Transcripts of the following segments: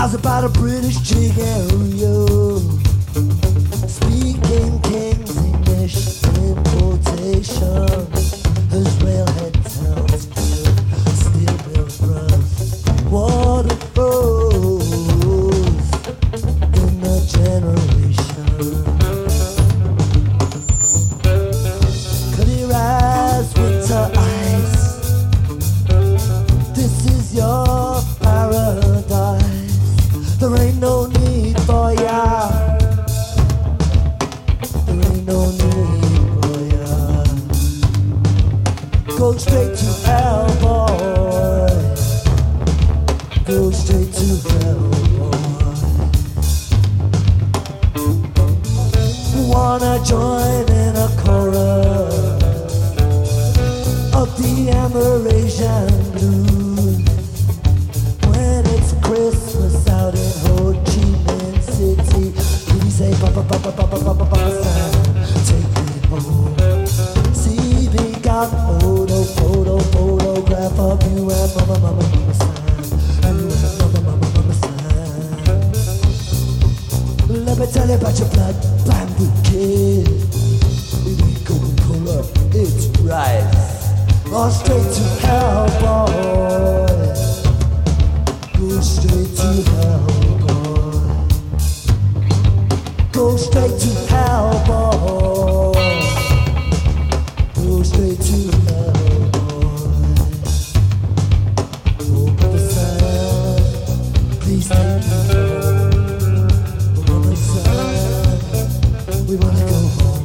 How's about a British chick and Rio? Speaking King's English importation. His railhead towns still built brass. Water flows in a generation. Clear as winter ice. This is your paradise. There ain't no need for ya. There ain't no need for ya. Go straight to hell, boy. Go straight to hell, boy. Wanna join in a chorus of the Amerasian blues when it's Christmas out in Ho Chi Minh City. We say Papa Papa Papa Papa Papa San, take me home. See me got photograph of you and Mama Mama Mama San, you and Mama Mama Mama San. Let me tell you about your blood bamboo kid. It ain't Coca-Cola, it's rice. Or straight to hell, boy. Go straight to hell, boy. Go straight to hell, boy. Go straight to hell, boy. Oh, Brother Sam, please take me home. Oh, Brother Sam, we wanna go home.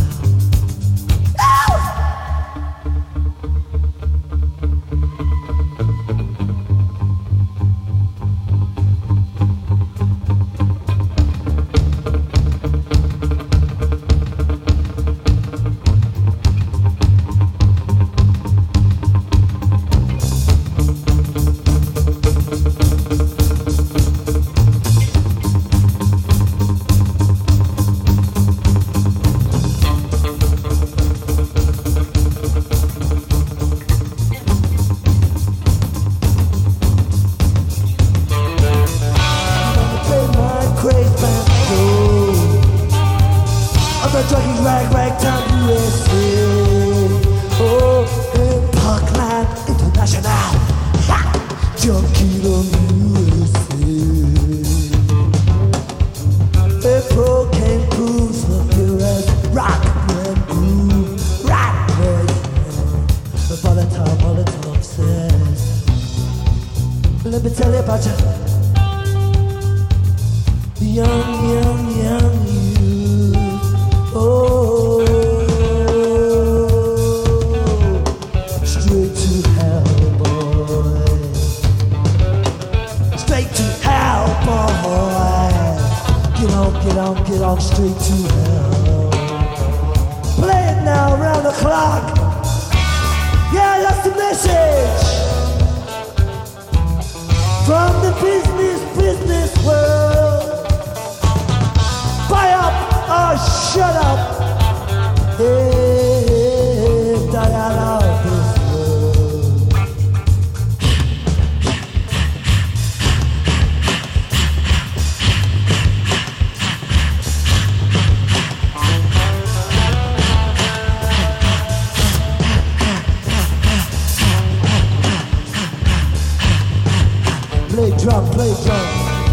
Play drum.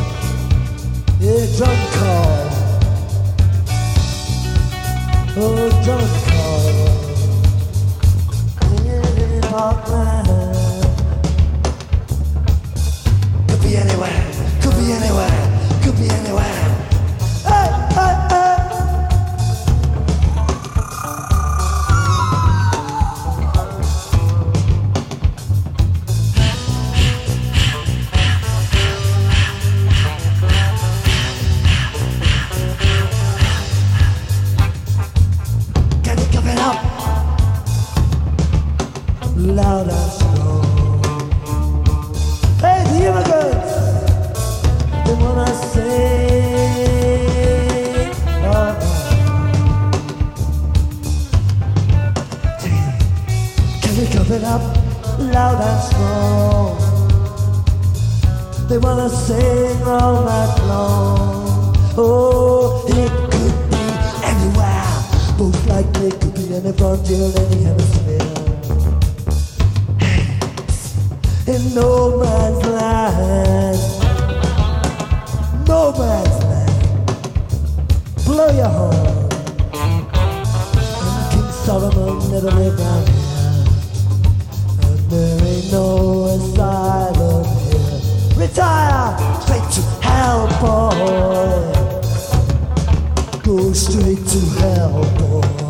Yeah, drum call. Oh, drum call. Yeah, Parkland. Could be anywhere, could be anywhere, could be anywhere. Hey, hey, hey. Loud and strong. Hey, the immigrants, they wanna sing. Oh. Can we give it up loud and strong? They wanna sing all night long. Oh, it could be anywhere. Most likely could be any frontier, any hemisphere. In no man's land, no man's land. Blow your horn. And King Solomon never lived down here, and there ain't no asylum here. Retire straight to hell, boy. Go straight to hell, boy.